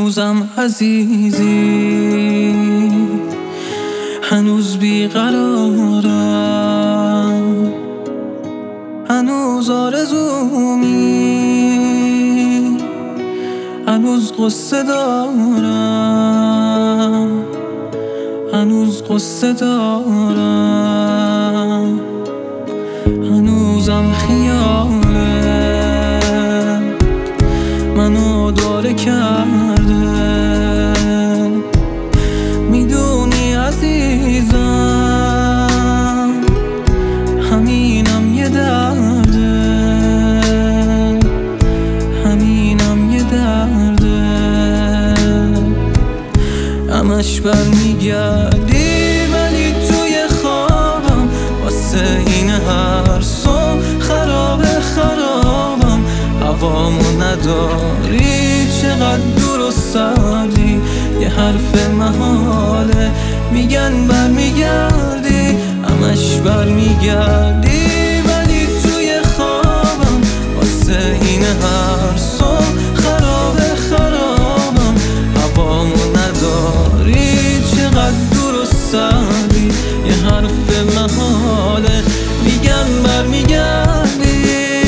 هنوزم عزیزی، هنوز بیقرارم، هنوز آرزومی، هنوز قصه دارم، هنوز قصه دارم، هنوزم خیاله منو داره کرده. میدونی عزیزم همینم یه درده، همینم یه درده. همش برمیگردی ولی توی خوابم، واسه این هر صبح خرابم. هوامو نداری چقدر دور و سردی، یه حرف محاله میگن برمیگردی. همش برمیگردی ولی توی خوابم، واسه این هر صبح خرابم. هوامو نداری چقدر دور و سردی، یه حرف محاله میگن برمیگردی،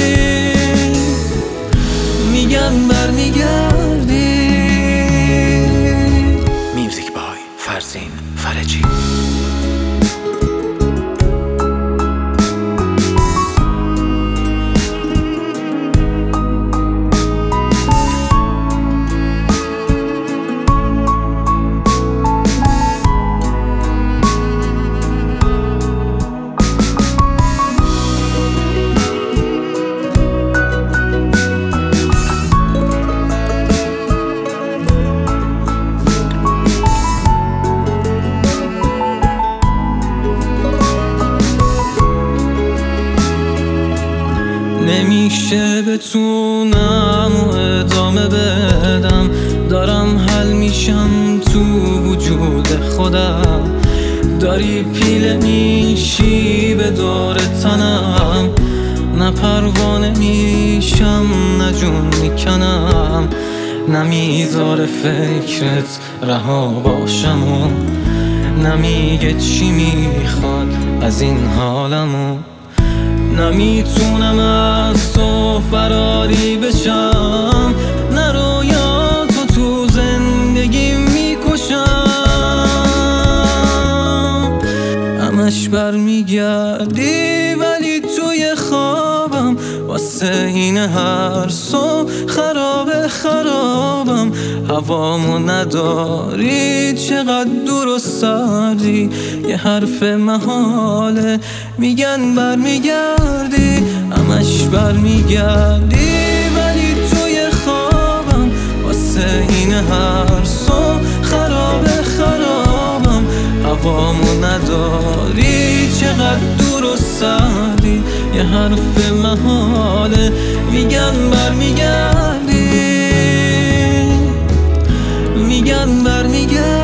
میگن برمیگردی. میوزیک بای فرزین فرجی. نمیشه بتونم و ادامه بدم، دارم حل میشم تو وجود خودم. داری پیله میشی به دور تنم، نه پروانه میشم نه جون میکنم، نمیذاره فکرت رها باشم و نمیگه چی میخواد از این حالمو. نمیتونم از تو فراری بشم، نه رویاتو تو زندگی میکشم. همش برمیگردی ولی توی خوابم، واسه این هر صبح خرابم. هوامو نداری چقدر دور و سردی، یه حرف محاله میگن برمیگردی. همش برمیگردی ولی توی خوابم، واسه این هر صبح خرابم. هوامو نداری چقدر دور و سردی، یه حرف محاله میگن برمیگردی، میگن برمیگردی.